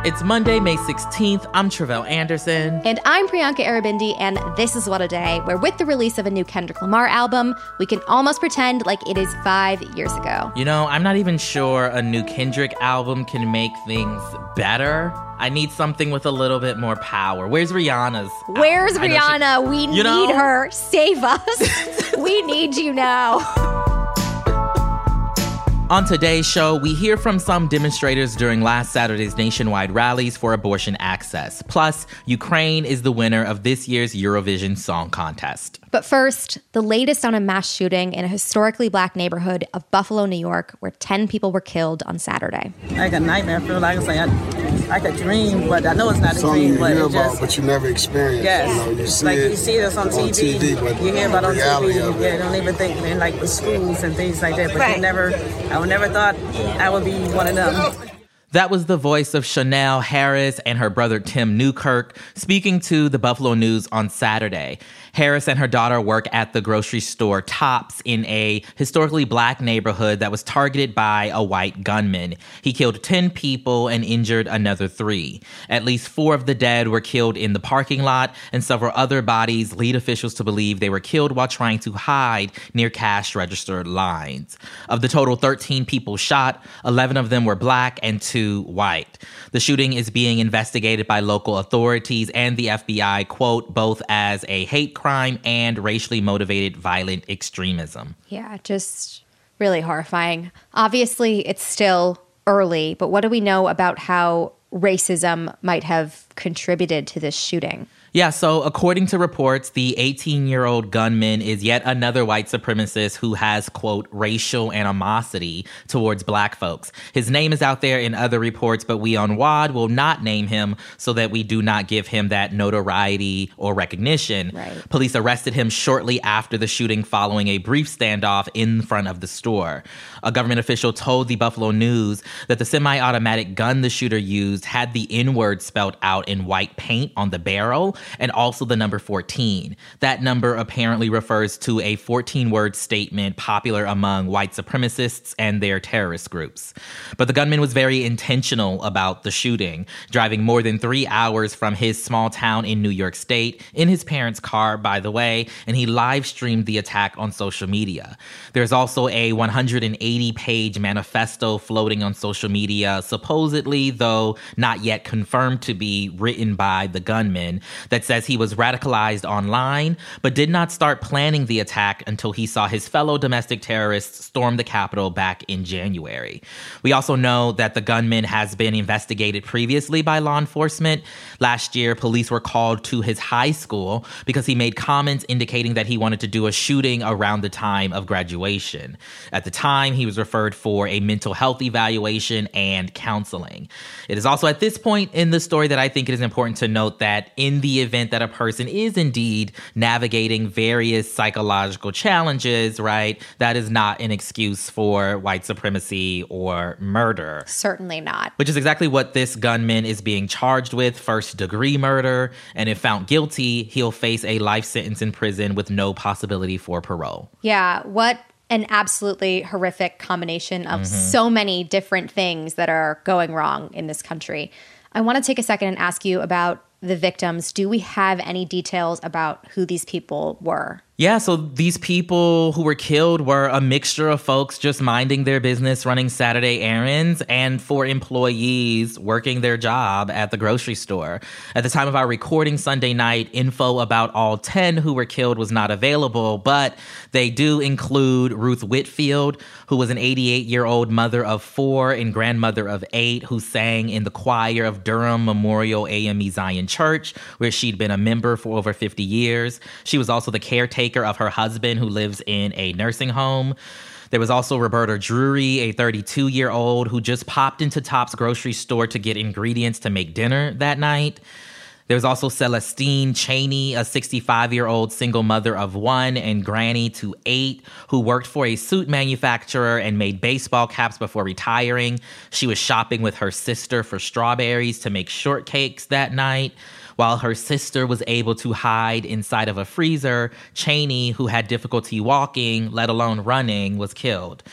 It's Monday, May 16th. I'm Tre'vell Anderson. And I'm Priyanka Aribindi, and this is What a Day, where with the release of a new Kendrick Lamar album, we can almost pretend like it is 5 years ago. You know, I'm not even sure a new Kendrick album can make things better. I need something with a little bit more power. Where's Rihanna's album? Where's Rihanna? We need her. Save us. We need you now. On today's show, we hear from some demonstrators during last Saturday's nationwide rallies for abortion access. Plus, Ukraine is the winner of this year's Eurovision Song Contest. But first, the latest on a mass shooting in a historically black neighborhood of Buffalo, New York, where 10 people were killed on Saturday. Like a nightmare. I feel like like a dream, but I know it's not a dream. But you hear about, but you never experience. Yes. You know, you see it on TV. But you hear about it on TV. Yeah, don't even think in like the schools and things like that. But I would never thought I would be one of them. That was the voice of Chanel Harris and her brother Tim Newkirk speaking to the Buffalo News on Saturday. Harris and her daughter work at the grocery store Tops in a historically black neighborhood that was targeted by a white gunman. He killed 10 people and injured another 3. At least 4 of the dead were killed in the parking lot, and several other bodies lead officials to believe they were killed while trying to hide near cash register lines. Of the total 13 people shot, 11 of them were black and 2 white. The shooting is being investigated by local authorities and the FBI, quote, both as a hate crime and racially motivated violent extremism. Yeah, just really horrifying. Obviously, it's still early, but what do we know about how racism might have contributed to this shooting? Yeah, so according to reports, the 18-year-old gunman is yet another white supremacist who has, quote, racial animosity towards black folks. His name is out there in other reports, but we on WAD will not name him so that we do not give him that notoriety or recognition. Right. Police arrested him shortly after the shooting following a brief standoff in front of the store. A government official told the Buffalo News that the semi-automatic gun the shooter used had the N-word spelled out in white paint on the barrel, and also the number 14. That number apparently refers to a 14-word statement popular among white supremacists and their terrorist groups. But the gunman was very intentional about the shooting, driving more than 3 hours from his small town in New York State, in his parents' car, by the way, and he live-streamed the attack on social media. There's also a 180-page manifesto floating on social media, supposedly, though not yet confirmed to be written by the gunman, that says he was radicalized online, but did not start planning the attack until he saw his fellow domestic terrorists storm the Capitol back in January. We also know that the gunman has been investigated previously by law enforcement. Last year, police were called to his high school because he made comments indicating that he wanted to do a shooting around the time of graduation. At the time, he was referred for a mental health evaluation and counseling. It is also at this point in the story that I think it is important to note that in the event that a person is indeed navigating various psychological challenges, right, that is not an excuse for white supremacy or murder. Certainly not. Which is exactly what this gunman is being charged with, first-degree murder, and if found guilty, he'll face a life sentence in prison with no possibility for parole. Yeah, what an absolutely horrific combination of so many different things that are going wrong in this country. I want to take a second and ask you about the victims. Do we have any details about who these people were? Yeah, so these people who were killed were a mixture of folks just minding their business, running Saturday errands, and for employees working their job at the grocery store. At the time of our recording Sunday night, info about all 10 who were killed was not available, but they do include Ruth Whitfield, who was an 88-year-old mother of 4 and grandmother of 8 who sang in the choir of Durham Memorial AME Zion Church, where she'd been a member for over 50 years. She was also the caretaker of her husband, who lives in a nursing home. There was also Roberta Drury, a 32-year-old who just popped into Tops grocery store to get ingredients to make dinner that night. There was also Celestine Cheney, a 65-year-old single mother of 1 and granny to 8, who worked for a suit manufacturer and made baseball caps before retiring. She was shopping with her sister for strawberries to make shortcakes that night. While her sister was able to hide inside of a freezer, Cheney, who had difficulty walking, let alone running, was killed.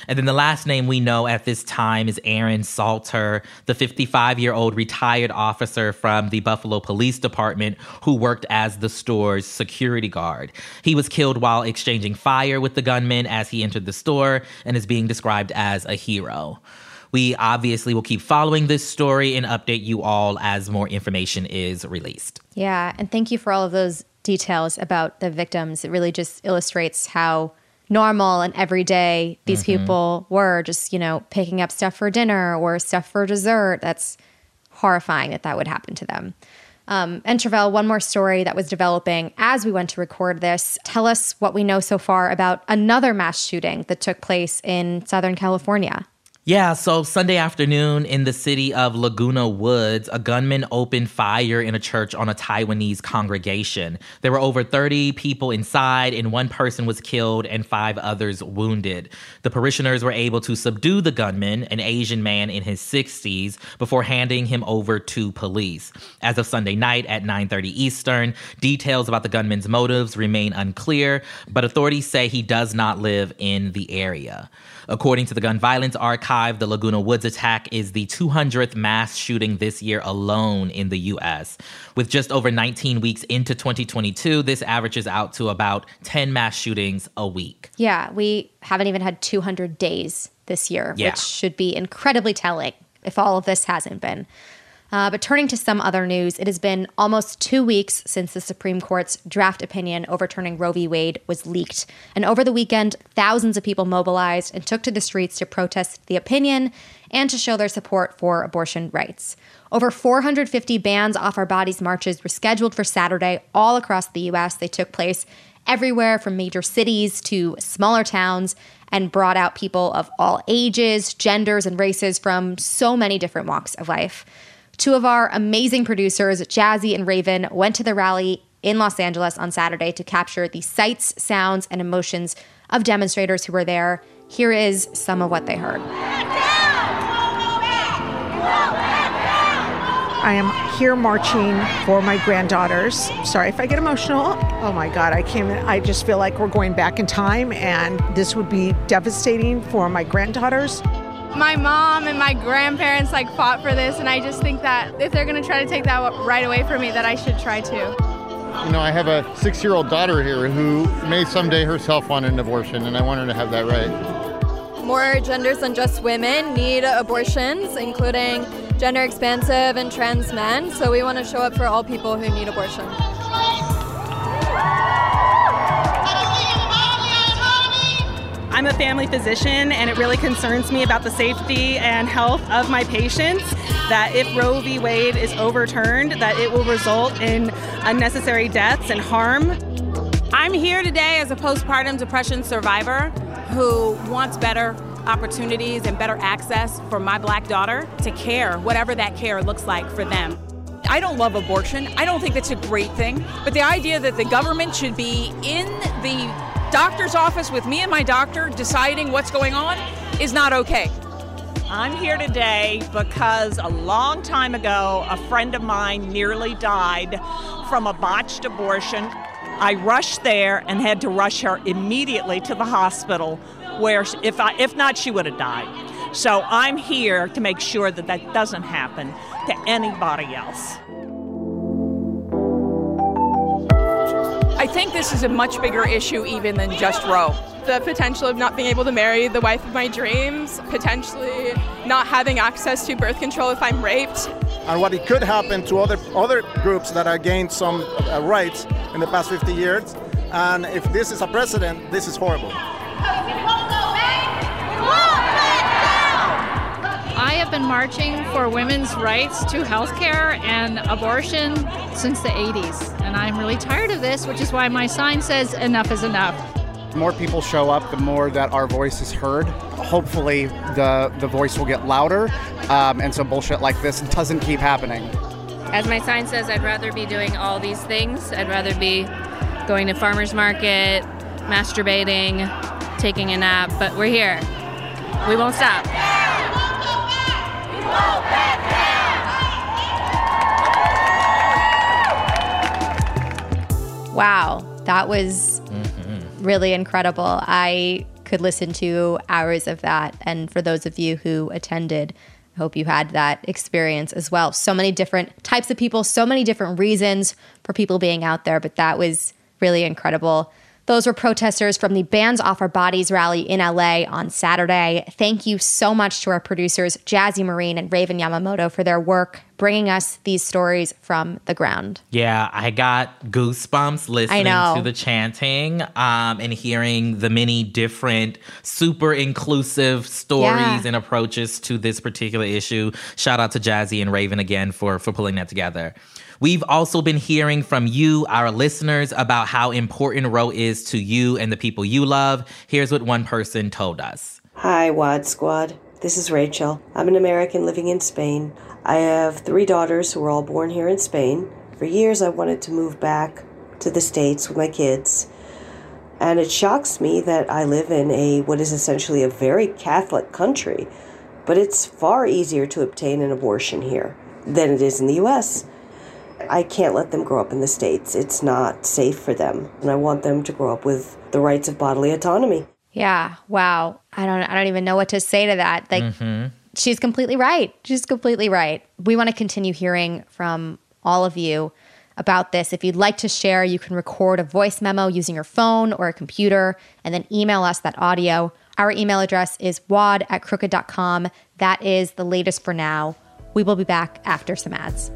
And then the last name we know at this time is Aaron Salter, the 55-year-old retired officer from the Buffalo Police Department who worked as the store's security guard. He was killed while exchanging fire with the gunman as he entered the store and is being described as a hero. We obviously will keep following this story and update you all as more information is released. Yeah, and thank you for all of those details about the victims. It really just illustrates how normal and everyday these people were, just, picking up stuff for dinner or stuff for dessert. That's horrifying that would happen to them. And Travell, one more story that was developing as we went to record this. Tell us what we know so far about another mass shooting that took place in Southern California. Yeah, so Sunday afternoon in the city of Laguna Woods, a gunman opened fire in a church on a Taiwanese congregation. There were over 30 people inside, and one person was killed and 5 others wounded. The parishioners were able to subdue the gunman, an Asian man in his 60s, before handing him over to police. As of Sunday night at 9:30 Eastern, details about the gunman's motives remain unclear, but authorities say he does not live in the area. According to the Gun Violence Archive, the Laguna Woods attack is the 200th mass shooting this year alone in the U.S. With just over 19 weeks into 2022, this averages out to about 10 mass shootings a week. Yeah, we haven't even had 200 days this year, which should be incredibly telling if all of this hasn't been. But turning to some other news, it has been almost 2 weeks since the Supreme Court's draft opinion overturning Roe v. Wade was leaked. And over the weekend, thousands of people mobilized and took to the streets to protest the opinion and to show their support for abortion rights. Over 450 Bands Off Our Bodies marches were scheduled for Saturday all across the U.S. They took place everywhere from major cities to smaller towns and brought out people of all ages, genders, and races from so many different walks of life. 2 of our amazing producers, Jazzy and Raven, went to the rally in Los Angeles on Saturday to capture the sights, sounds, and emotions of demonstrators who were there. Here is some of what they heard. I am here marching for my granddaughters. Sorry if I get emotional. Oh my God, I just feel like we're going back in time, and this would be devastating for my granddaughters. My mom and my grandparents fought for this, and I just think that if they're going to try to take that right away from me, that I should try to. I have a 6-year-old daughter here who may someday herself want an abortion, and I want her to have that right. More genders than just women need abortions, including gender expansive and trans men, so we want to show up for all people who need abortion. I'm a family physician, and it really concerns me about the safety and health of my patients, that if Roe v. Wade is overturned, that it will result in unnecessary deaths and harm. I'm here today as a postpartum depression survivor who wants better opportunities and better access for my Black daughter to care, whatever that care looks like for them. I don't love abortion. I don't think that's a great thing. But the idea that the government should be in the doctor's office with me and my doctor deciding what's going on is not okay. I'm here today because a long time ago, a friend of mine nearly died from a botched abortion. I rushed there and had to rush her immediately to the hospital where if not, she would have died. So I'm here to make sure that that doesn't happen to anybody else. I think this is a much bigger issue even than just Roe. The potential of not being able to marry the wife of my dreams, potentially not having access to birth control if I'm raped. And what it could happen to other groups that have gained some rights in the past 50 years. And if this is a precedent, this is horrible. I have been marching for women's rights to health care and abortion since the 80s. And I'm really tired of this, which is why my sign says enough is enough. The more people show up, the more that our voice is heard. Hopefully the voice will get louder, and so bullshit like this doesn't keep happening. As my sign says, I'd rather be doing all these things. I'd rather be going to farmer's market, masturbating, taking a nap, but we're here. We won't stop. Wow, that was really incredible. I could listen to hours of that. And for those of you who attended, I hope you had that experience as well. So many different types of people, so many different reasons for people being out there, but that was really incredible. Those were protesters from the Bands Off Our Bodies rally in LA on Saturday. Thank you so much to our producers, Jazzy Marine and Raven Yamamoto, for their work bringing us these stories from the ground. Yeah, I got goosebumps listening to the chanting and hearing the many different super inclusive stories and approaches to this particular issue. Shout out to Jazzy and Raven again for pulling that together. We've also been hearing from you, our listeners, about how important Roe is to you and the people you love. Here's what one person told us. Hi, WAD Squad. This is Rachel. I'm an American living in Spain. I have 3 daughters who were all born here in Spain. For years, I wanted to move back to the States with my kids. And it shocks me that I live in what is essentially a very Catholic country. But it's far easier to obtain an abortion here than it is in the U.S. I can't let them grow up in the States. It's not safe for them. And I want them to grow up with the rights of bodily autonomy. Yeah. Wow. I don't even know what to say to that. Like, she's completely right. She's completely right. We want to continue hearing from all of you about this. If you'd like to share, you can record a voice memo using your phone or a computer and then email us that audio. Our email address is wad@crooked.com. That is the latest for now. We will be back after some ads.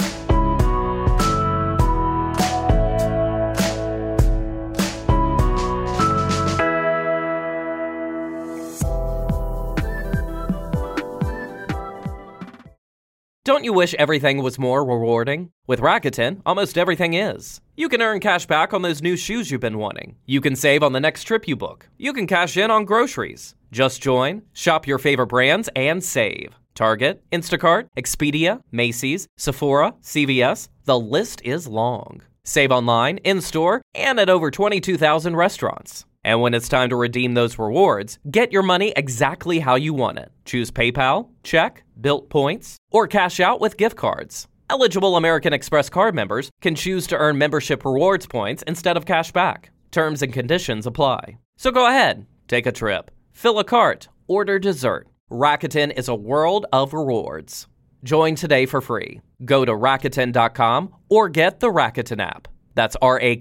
Don't you wish everything was more rewarding? With Rakuten, almost everything is. You can earn cash back on those new shoes you've been wanting. You can save on the next trip you book. You can cash in on groceries. Just join, shop your favorite brands, and save. Target, Instacart, Expedia, Macy's, Sephora, CVS, the list is long. Save online, in-store, and at over 22,000 restaurants. And when it's time to redeem those rewards, get your money exactly how you want it. Choose PayPal, check, Bilt points, or cash out with gift cards. Eligible American Express card members can choose to earn membership rewards points instead of cash back. Terms and conditions apply. So go ahead, take a trip, fill a cart, order dessert. Rakuten is a world of rewards. Join today for free. Go to Rakuten.com or get the Rakuten app. That's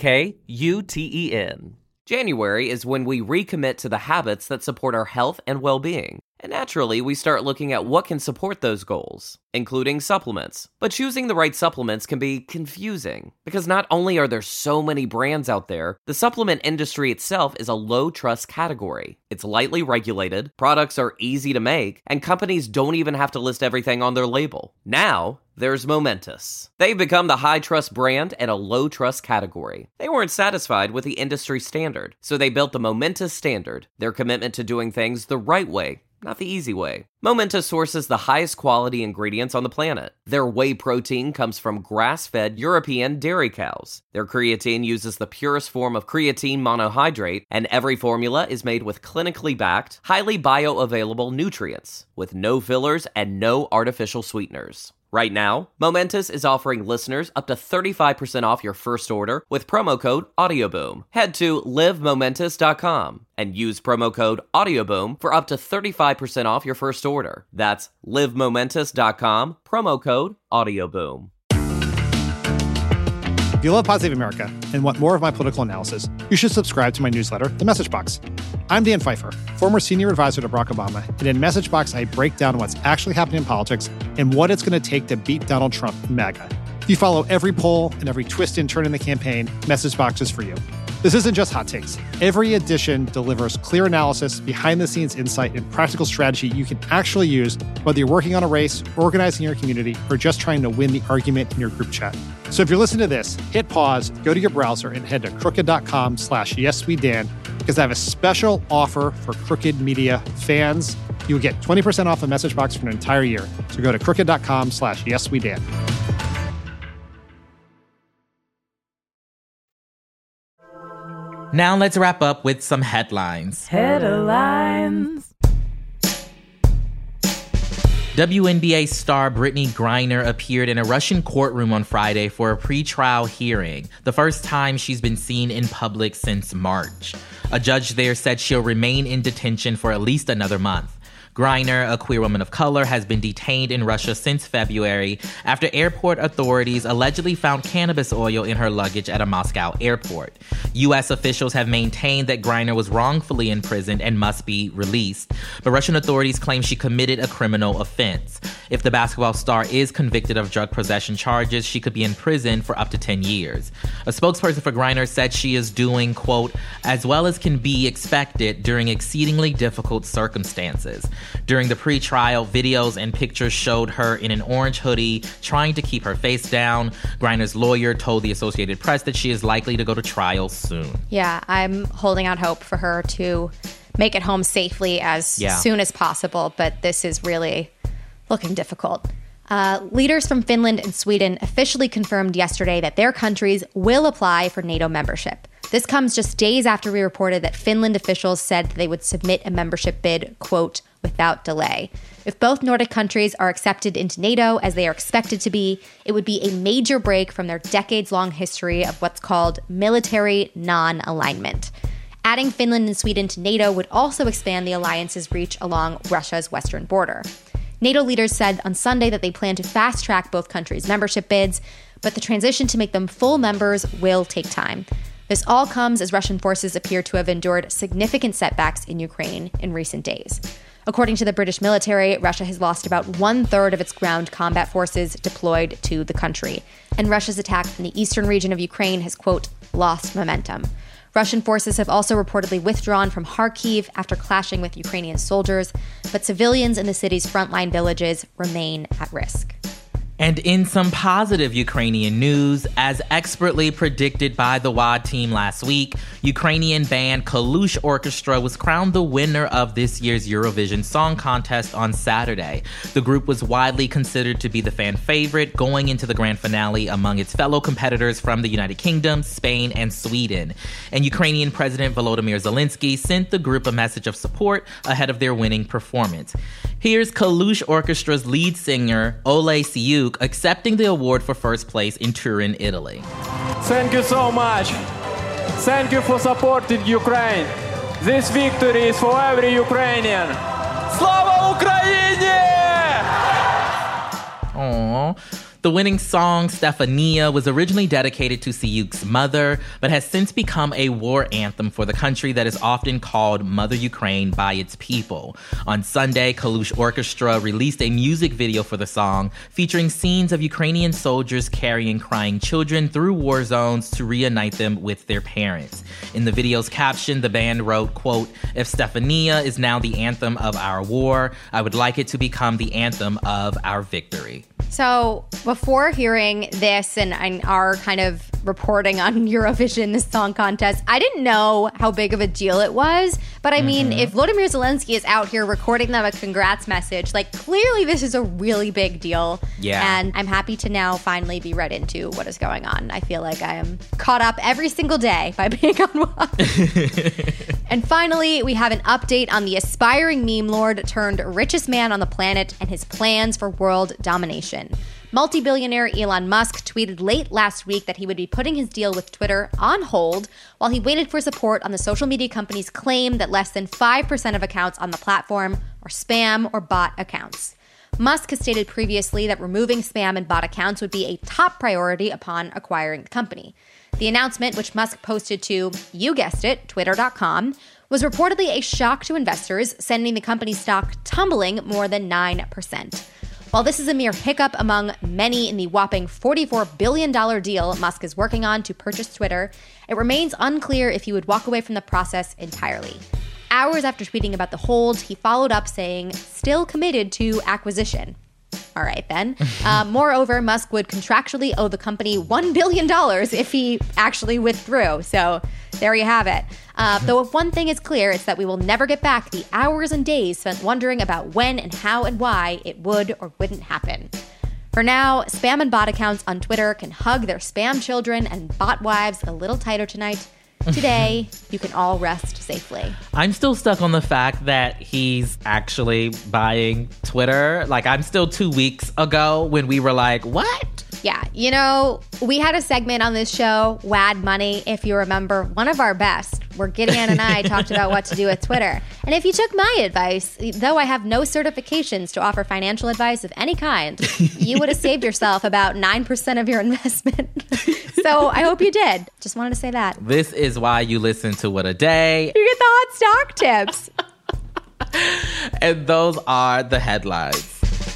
RAKUTEN. January is when we recommit to the habits that support our health and well-being. And naturally, we start looking at what can support those goals, including supplements. But choosing the right supplements can be confusing, because not only are there so many brands out there, the supplement industry itself is a low-trust category. It's lightly regulated, products are easy to make, and companies don't even have to list everything on their label. Now, there's Momentous. They've become the high-trust brand in a low-trust category. They weren't satisfied with the industry standard, so they built the Momentous Standard, their commitment to doing things the right way, not the easy way. Momentous sources the highest quality ingredients on the planet. Their whey protein comes from grass-fed European dairy cows. Their creatine uses the purest form of creatine monohydrate, and every formula is made with clinically backed, highly bioavailable nutrients, with no fillers and no artificial sweeteners. Right now, Momentous is offering listeners up to 35% off your first order with promo code AudioBoom. Head to livemomentous.com and use promo code AudioBoom for up to 35% off your first order. That's livemomentous.com, promo code AudioBoom. If you love Pod Save America and want more of my political analysis, you should subscribe to my newsletter, The Message Box. I'm Dan Pfeiffer, former senior advisor to Barack Obama, and in Message Box, I break down what's actually happening in politics and what it's going to take to beat Donald Trump and MAGA. If you follow every poll and every twist and turn in the campaign, Message Box is for you. This isn't just hot takes. Every edition delivers clear analysis, behind-the-scenes insight, and practical strategy you can actually use, whether you're working on a race, organizing your community, or just trying to win the argument in your group chat. So if you're listening to this, hit pause, go to your browser, and head to crooked.com/YesWeDan, because I have a special offer for Crooked Media fans. You'll get 20% off a Message Box for an entire year. So go to crooked.com/YesWeDan. Now let's wrap up with some headlines. Headlines. WNBA star Brittany Griner appeared in a Russian courtroom on Friday for a pre-trial hearing, the first time she's been seen in public since March. A judge there said she'll remain in detention for at least another month. Griner, a queer woman of color, has been detained in Russia since February after airport authorities allegedly found cannabis oil in her luggage at a Moscow airport. U.S. officials have maintained that Griner was wrongfully imprisoned and must be released, but Russian authorities claim she committed a criminal offense. If the basketball star is convicted of drug possession charges, she could be in prison for up to 10 years. A spokesperson for Griner said she is doing, quote, as well as can be expected during exceedingly difficult circumstances. During the pre-trial, videos and pictures showed her in an orange hoodie trying to keep her face down. Griner's lawyer told the Associated Press that she is likely to go to trial soon. Yeah, I'm holding out hope for her to make it home safely as soon as possible, but this is really looking difficult. Leaders from Finland and Sweden officially confirmed yesterday that their countries will apply for NATO membership. This comes just days after we reported that Finland officials said that they would submit a membership bid, quote, without delay. If both Nordic countries are accepted into NATO, as they are expected to be, it would be a major break from their decades-long history of what's called military non-alignment. Adding Finland and Sweden to NATO would also expand the alliance's reach along Russia's western border. NATO leaders said on Sunday that they plan to fast-track both countries' membership bids, but the transition to make them full members will take time. This all comes as Russian forces appear to have endured significant setbacks in Ukraine in recent days. According to the British military, Russia has lost about 1/3 of its ground combat forces deployed to the country, and Russia's attack in the eastern region of Ukraine has, quote, lost momentum. Russian forces have also reportedly withdrawn from Kharkiv after clashing with Ukrainian soldiers, but civilians in the city's frontline villages remain at risk. And in some positive Ukrainian news, as expertly predicted by the WAD team last week, Ukrainian band Kalush Orchestra was crowned the winner of this year's Eurovision Song Contest on Saturday. The group was widely considered to be the fan favorite going into the grand finale among its fellow competitors from the United Kingdom, Spain, and Sweden. And Ukrainian President Volodymyr Zelensky sent the group a message of support ahead of their winning performance. Here's Kalush Orchestra's lead singer, Ole Siuk, accepting the award for first place in Turin, Italy. Thank you so much. Thank you for supporting Ukraine. This victory is for every Ukrainian. Slava Ukraini! Aww. The winning song, Stefania, was originally dedicated to Siuk's mother, but has since become a war anthem for the country that is often called Mother Ukraine by its people. On Sunday, Kalush Orchestra released a music video for the song, featuring scenes of Ukrainian soldiers carrying crying children through war zones to reunite them with their parents. In the video's caption, the band wrote, quote, if Stefania is now the anthem of our war, I would like it to become the anthem of our victory. So before hearing this and our kind of reporting on Eurovision, this song contest, I didn't know how big of a deal it was. But I mean, if Volodymyr Zelensky is out here recording them a congrats message, like clearly this is a really big deal. Yeah. And I'm happy to now finally be read into what is going on. I feel like I am caught up every single day by being on WAD. And finally, we have an update on the aspiring meme lord turned richest man on the planet and his plans for world domination. Multi-billionaire Elon Musk tweeted late last week that he would be putting his deal with Twitter on hold while he waited for support on the social media company's claim that less than 5% of accounts on the platform are spam or bot accounts. Musk has stated previously that removing spam and bot accounts would be a top priority upon acquiring the company. The announcement, which Musk posted to, you guessed it, twitter.com, was reportedly a shock to investors, sending the company's stock tumbling more than 9%. While this is a mere hiccup among many in the whopping $44 billion deal Musk is working on to purchase Twitter, it remains unclear if he would walk away from the process entirely. Hours after tweeting about the hold, he followed up saying, still committed to acquisition. All right, then. Moreover, Musk would contractually owe the company $1 billion if he actually withdrew. So there you have it. Though if one thing is clear, it's that we will never get back the hours and days spent wondering about when and how and why it would or wouldn't happen. For now, spam and bot accounts on Twitter can hug their spam children and bot wives a little tighter tonight Today, you can all rest safely. I'm still stuck on the fact that he's actually buying Twitter. Like, I'm still 2 weeks ago when we were like, what? Yeah, you know, we had a segment on this show, WAD Money, if you remember, one of our best, where Gideon and I talked about what to do with Twitter. And if you took my advice, though I have no certifications to offer financial advice of any kind, you would have saved yourself about 9% of your investment. So I hope you did. Just wanted to say that. This is why you listen to What a Day. You get the hot stock tips. And those are the headlines.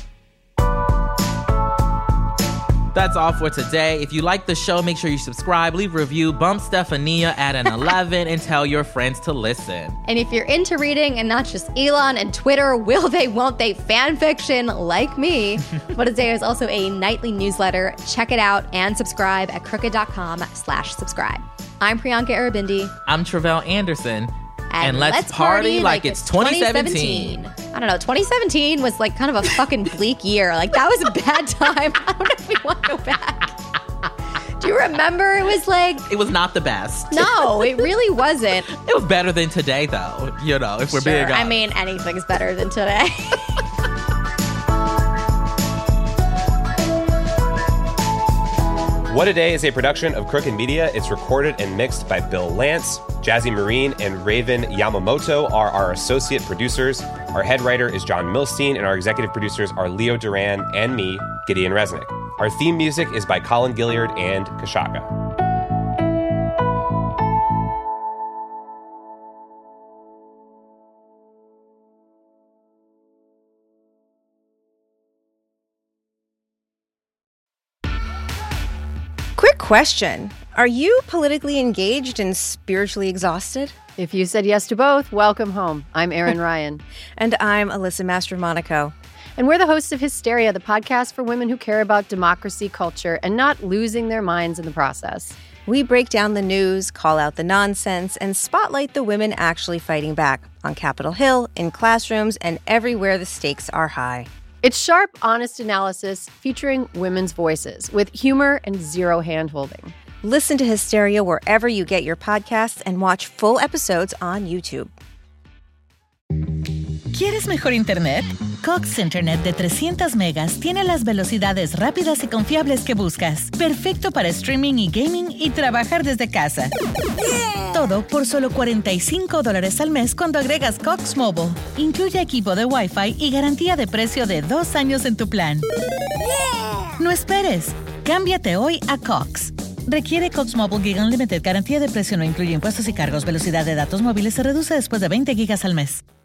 That's all for today. If you like the show, make sure you subscribe, leave a review, bump Stephania at an 11, and tell your friends to listen. And if you're into reading and not just Elon and Twitter, will they, won't they, fan fiction like me, What a Day is also a nightly newsletter. Check it out and subscribe at crooked.com/subscribe. I'm Priyanka Aribindi. I'm Tre'vell Anderson. And let's party like it's 2017. I don't know. 2017 was like kind of a fucking bleak year. Like, that was a bad time. I don't know if we want to go back. Do you remember? It was like... It was not the best. No, it really wasn't. It was better than today, though. You know, if we're being honest. I mean, anything's better than today. What a Day is a production of Crooked Media. It's recorded and mixed by Bill Lance. Jazzy Marine and Raven Yamamoto are our associate producers. Our head writer is John Milstein, and our executive producers are Leo Duran and me, Gideon Resnick. Our theme music is by Colin Gilliard and Kashaka. Quick question. Are you politically engaged and spiritually exhausted? If you said yes to both, welcome home. I'm Erin Ryan. And I'm Alyssa Mastromonaco. And we're the hosts of Hysteria, the podcast for women who care about democracy, culture, and not losing their minds in the process. We break down the news, call out the nonsense, and spotlight the women actually fighting back on Capitol Hill, in classrooms, and everywhere the stakes are high. It's sharp, honest analysis featuring women's voices with humor and zero hand-holding. Listen to Hysteria wherever you get your podcasts and watch full episodes on YouTube. ¿Quieres mejor internet? Cox Internet de 300 megas tiene las velocidades rápidas y confiables que buscas. Perfecto para streaming y gaming y trabajar desde casa. Yeah. Todo por solo $45 al mes cuando agregas Cox Mobile. Incluye equipo de Wi-Fi y garantía de precio de 2 años en tu plan. Yeah. No esperes. Cámbiate hoy a Cox. Requiere Cox Mobile Gig Unlimited. Garantía de precio no incluye impuestos y cargos. Velocidad de datos móviles se reduce después de 20 gigas al mes.